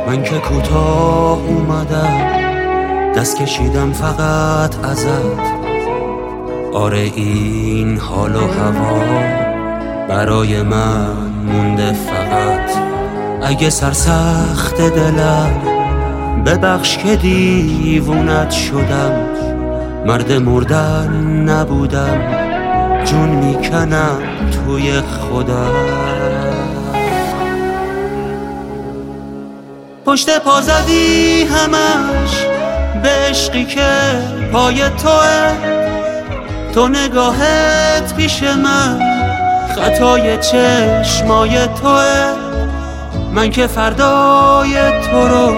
من که کوتاه اومدم، دست کشیدم فقط ازت. آره این حال و هوا برای من مونده فقط. اگه سرسخت دلم ببخش که دیوونت شدم، مرد مردن نبودم، جون میکنم توی خودم. پشت پا زدی همش به عشقی که پای توه، تو نگاهت پیش من خطای چشمای توه. من که فردای تو رو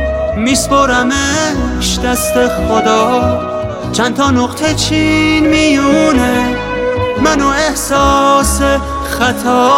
میسپرمش دست خدا، چند تا نقطه چین میونه من و احساس خطا.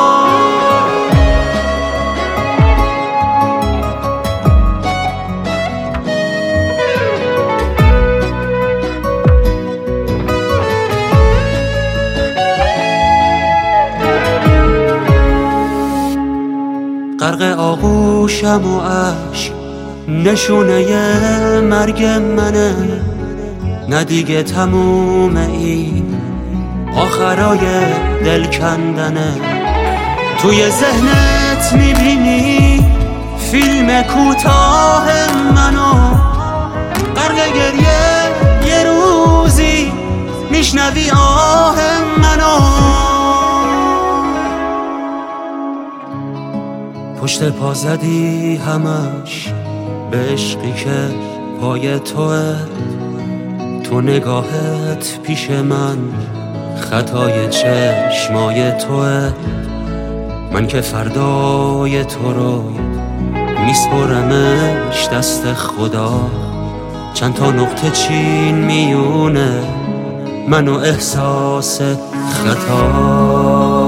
غرق آغوشم و عشق نشونه مرگ منه، نه دیگه تموم این آخرای دل کندنه. توی ذهنت میبینی فیلم کوتاه منو، غرق گریه یه روزی میشنوی آه منو. پشت پا زدی همش به عشقی که پای توه، تو نگاهت پیش من خطای چشمای توه. من که فردای تو رو میسپرمش دست خدا، چند تا نقطه چین میونه من و احساس خطا.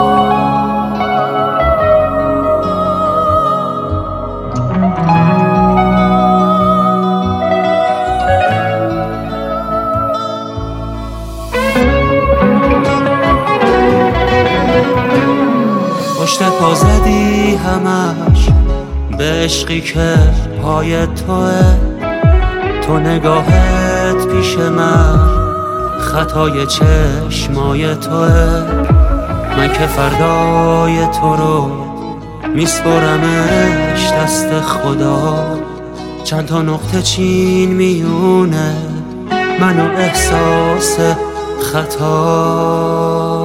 پشت پا زدی همش به عشقی که پای توه، تو نگاهت پیش من خطای چشمای توه. من که فردای تو رو میسپرمش دست خدا، چند تا نقطه چین میونه من و احساس خطا.